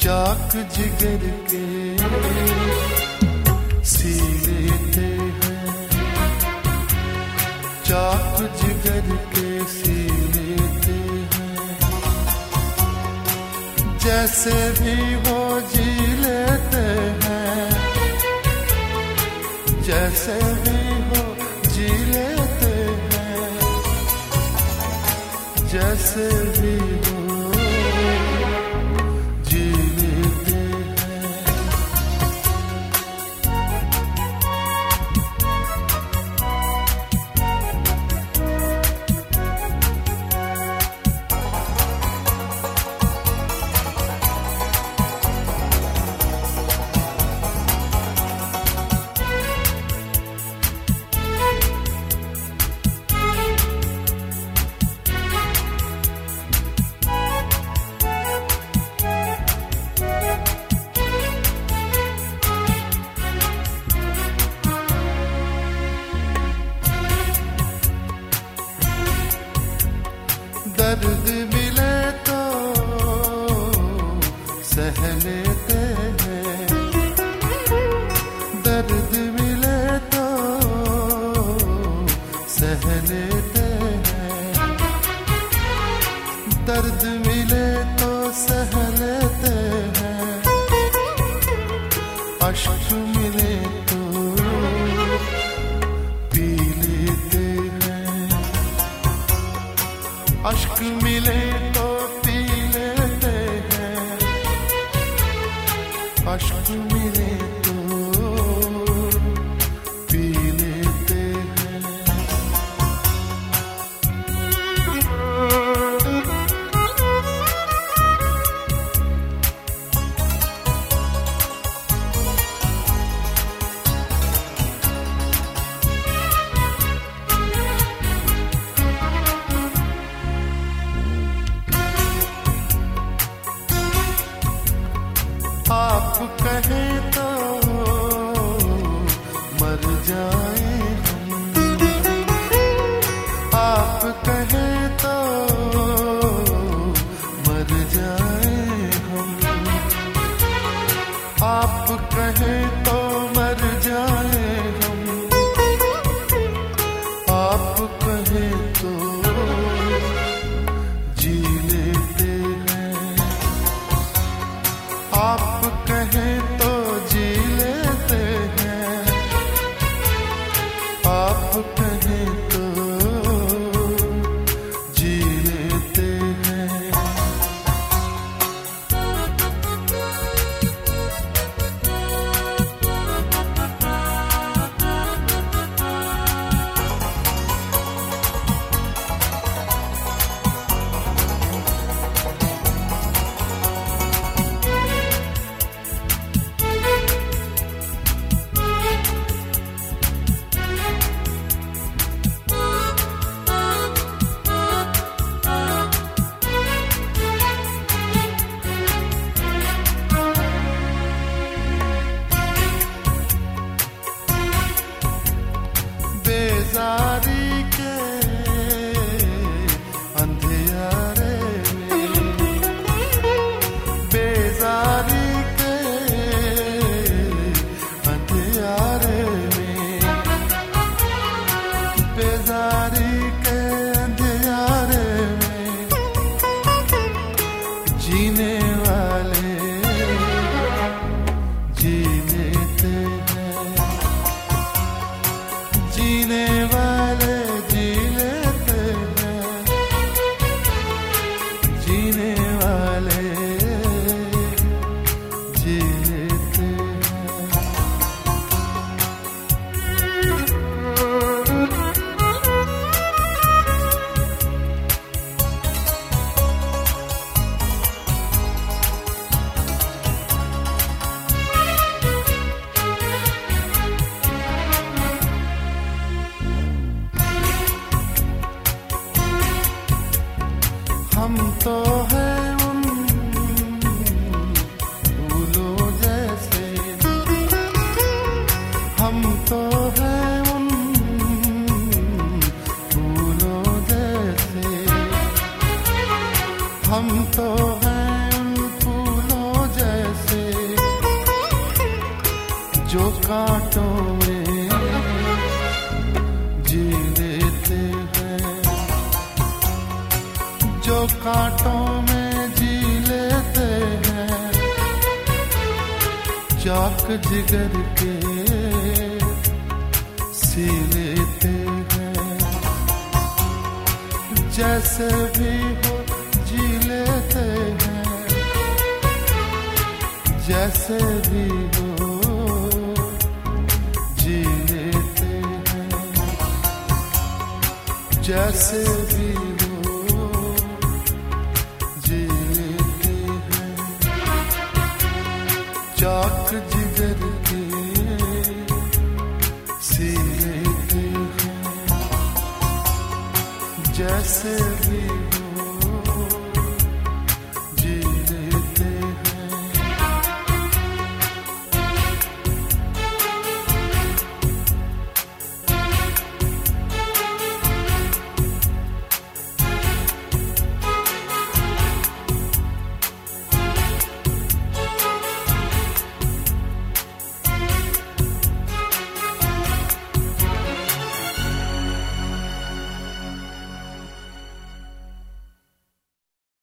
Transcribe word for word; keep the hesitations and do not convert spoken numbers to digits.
चाक जिगर के सी लेते हैं, चाक जिगर के सी लेते हैं, जैसे भी वो जी लेते हैं, जैसे भी वो जी लेते हैं, जैसे भी वो दर्द मिले तो सह लेते हैं, दर्द मिले तो सह लेते हैं, दर्द मिले तो सह लेते हैं, अश्क मिले तो पी लेते हैं, अश्क मिले तो पी लेते हैं, अश्क मिले तो पी लेते हैं। आप कहें तो मर जाए हम, आप कहें तो मर जाए हम, आप कहें तो मर जाए हम, आप कहें तो जी लेते हैं, आप कहें तो जी लेते हैं, आप कहें तो जी लेते हैं। बेजारी के अंधियारे में, बेजारी के अंधियारे में, बेजारी के अंधियारे में, जीने वाले जी लेते हैं, जीने वाले जी लेते हैं, जीने वाले जी लेते हैं। कांटों में जी लेते हैं, जो कांटों में जी लेते हैं, चाक जिगर के सी लेते हैं। जैसे भी हो जी लेते हैं, जैसे भी हो जी लेते हैं, जैसे भी हो जी लेते हैं। चाक जिगर के सी लेते हैं, जैसे